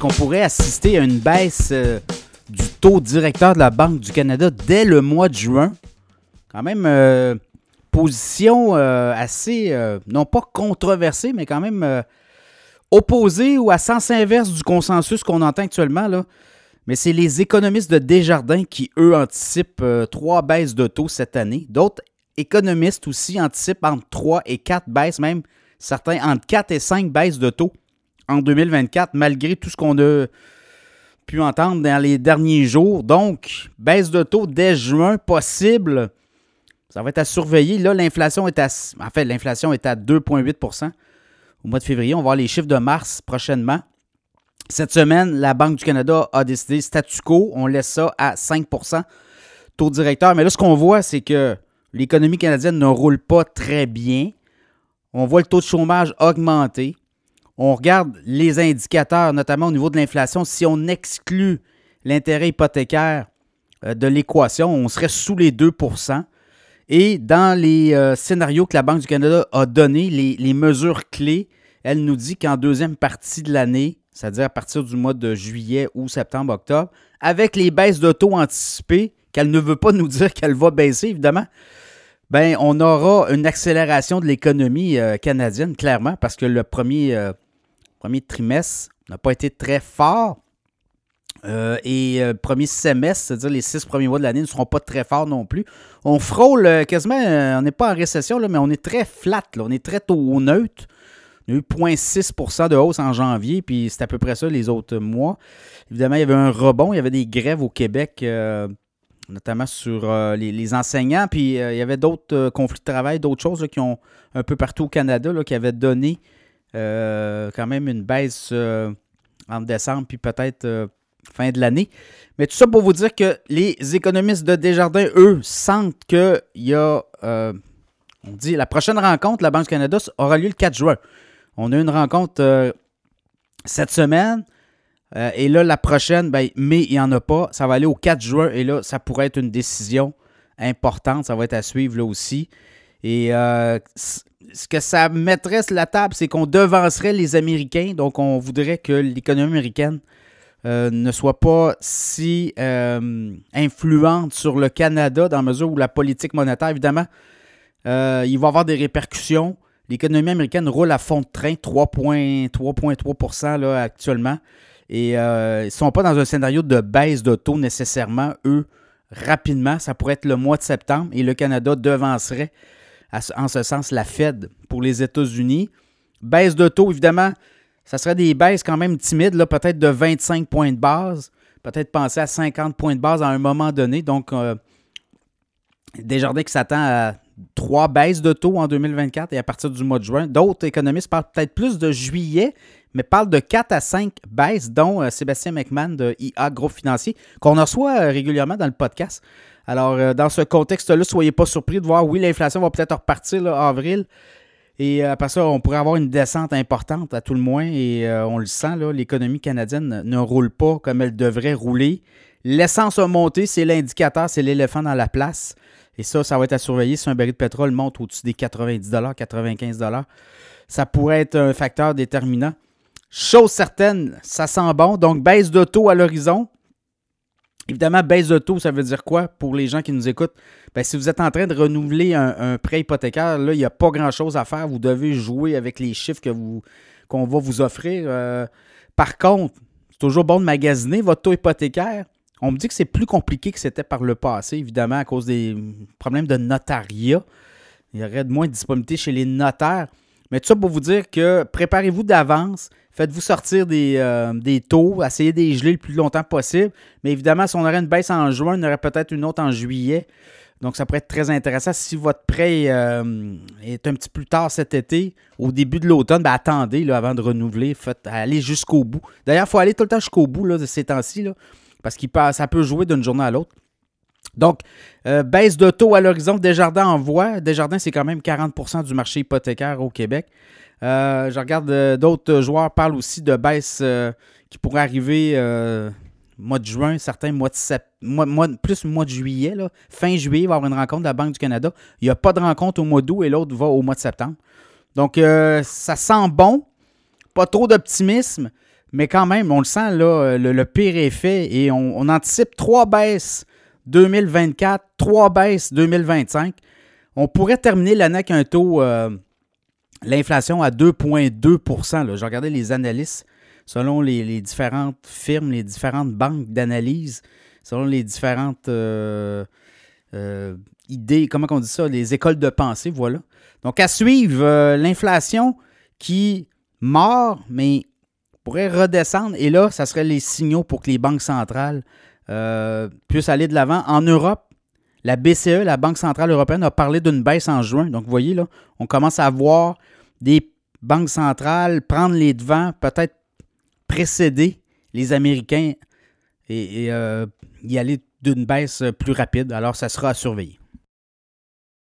qu'on pourrait assister à une baisse du taux directeur de la Banque du Canada dès le mois de juin. Quand même, position assez, non pas controversée, mais quand même opposée ou à sens inverse du consensus qu'on entend actuellement, là. Mais c'est les économistes de Desjardins qui, eux, anticipent 3 baisses de taux cette année. D'autres économistes aussi anticipent entre 3 et 4 baisses, même certains entre 4 et 5 baisses de taux en 2024, malgré tout ce qu'on a pu entendre dans les derniers jours. Donc, baisse de taux dès juin possible. Ça va être à surveiller. Là, l'inflation est à 2,8 % au mois de février. On va voir les chiffres de mars prochainement. Cette semaine, la Banque du Canada a décidé statu quo. On laisse ça à 5 % taux directeur. Mais là, ce qu'on voit, c'est que l'économie canadienne ne roule pas très bien. On voit le taux de chômage augmenter. On regarde les indicateurs, notamment au niveau de l'inflation. Si on exclut l'intérêt hypothécaire de l'équation, on serait sous les 2 %. Et dans les scénarios que la Banque du Canada a donnés, les mesures clés, elle nous dit qu'en deuxième partie de l'année, c'est-à-dire à partir du mois de juillet ou septembre, octobre, avec les baisses de taux anticipées, qu'elle ne veut pas nous dire qu'elle va baisser, évidemment, bien, on aura une accélération de l'économie canadienne, clairement, parce que le premier trimestre n'a pas été très fort. Et le premier semestre, c'est-à-dire les 6 premiers mois de l'année, ne seront pas très forts non plus. On frôle quasiment, on n'est pas en récession, là, mais on est très flat, là, on est très taux neutre. On a eu 0,6 % de hausse en janvier, puis c'est à peu près ça les autres mois. Évidemment, il y avait un rebond, il y avait des grèves au Québec, notamment sur les enseignants, puis il y avait d'autres conflits de travail, d'autres choses là, qui ont un peu partout au Canada, là, qui avaient donné quand même une baisse en décembre, puis peut-être fin de l'année. Mais tout ça pour vous dire que les économistes de Desjardins, eux, sentent qu'il y a, on dit, la prochaine rencontre de la Banque du Canada aura lieu le 4 juin. On a une rencontre cette semaine. Et là, la prochaine, mais il n'y en a pas. Ça va aller au 4 juin. Et là, ça pourrait être une décision importante. Ça va être à suivre là aussi. Et ce que ça mettrait sur la table, c'est qu'on devancerait les Américains. Donc, on voudrait que l'économie américaine ne soit pas si influente sur le Canada dans la mesure où la politique monétaire, évidemment, il va y avoir des répercussions. L'économie américaine roule à fond de train, 3,3 % là, actuellement. Et ils ne sont pas dans un scénario de baisse de taux nécessairement, eux, rapidement. Ça pourrait être le mois de septembre et le Canada devancerait, en ce sens, la Fed pour les États-Unis. Baisse de taux, évidemment, ça serait des baisses quand même timides, là, peut-être de 25 points de base, peut-être penser à 50 points de base à un moment donné. Donc, Desjardins qui s'attend à 3 baisses de taux en 2024 et à partir du mois de juin. D'autres économistes parlent peut-être plus de juillet, mais parlent de 4 à 5 baisses, dont Sébastien McMahon de IA Groupe Financier, qu'on reçoit régulièrement dans le podcast. Alors, dans ce contexte-là, ne soyez pas surpris de voir, oui, l'inflation va peut-être repartir là, en avril. Et après ça, on pourrait avoir une descente importante à tout le moins. Et on le sent, là, l'économie canadienne ne roule pas comme elle devrait rouler. L'essence a monté, c'est l'indicateur, c'est l'éléphant dans la place. Et ça va être à surveiller si un baril de pétrole monte au-dessus des 90 $, 95 $. Ça pourrait être un facteur déterminant. Chose certaine, ça sent bon. Donc, baisse de taux à l'horizon. Évidemment, baisse de taux, ça veut dire quoi pour les gens qui nous écoutent? Bien, si vous êtes en train de renouveler un prêt hypothécaire, là, il n'y a pas grand-chose à faire. Vous devez jouer avec les chiffres qu'on va vous offrir. Par contre, c'est toujours bon de magasiner votre taux hypothécaire. On me dit que c'est plus compliqué que c'était par le passé, évidemment, à cause des problèmes de notariat. Il y aurait de moins de disponibilité chez les notaires. Mais tout ça pour vous dire que préparez-vous d'avance, faites-vous sortir des taux, essayez de les geler le plus longtemps possible. Mais évidemment, si on aurait une baisse en juin, on aurait peut-être une autre en juillet. Donc, ça pourrait être très intéressant. Si votre prêt est un petit peu plus tard cet été, au début de l'automne, attendez là, avant de renouveler. Allez jusqu'au bout. D'ailleurs, il faut aller tout le temps jusqu'au bout là, de ces temps-ci, là, parce que ça peut jouer d'une journée à l'autre. Donc, baisse de taux à l'horizon, Desjardins en voie. Desjardins, c'est quand même 40 % du marché hypothécaire au Québec. Je regarde d'autres joueurs parlent aussi de baisse qui pourrait arriver mois de juin, certains mois de mois de juillet. Là. Fin juillet, il va y avoir une rencontre de la Banque du Canada. Il n'y a pas de rencontre au mois d'août et l'autre va au mois de septembre. Donc, ça sent bon. Pas trop d'optimisme. Mais quand même, on le sent, là, le pire est fait et on anticipe 3 baisses 2024, 3 baisses 2025. On pourrait terminer l'année avec un taux, l'inflation à 2,2 %. J'ai regardé les analystes selon les différentes firmes, les différentes banques d'analyse, selon les différentes idées, comment on dit ça, les écoles de pensée, voilà. Donc, à suivre, l'inflation qui mord, mais pourrait redescendre. Et là, ça serait les signaux pour que les banques centrales puissent aller de l'avant. En Europe, la BCE, la Banque centrale européenne, a parlé d'une baisse en juin. Donc, vous voyez, là, on commence à voir des banques centrales prendre les devants, peut-être précéder les Américains et y aller d'une baisse plus rapide. Alors, ça sera à surveiller.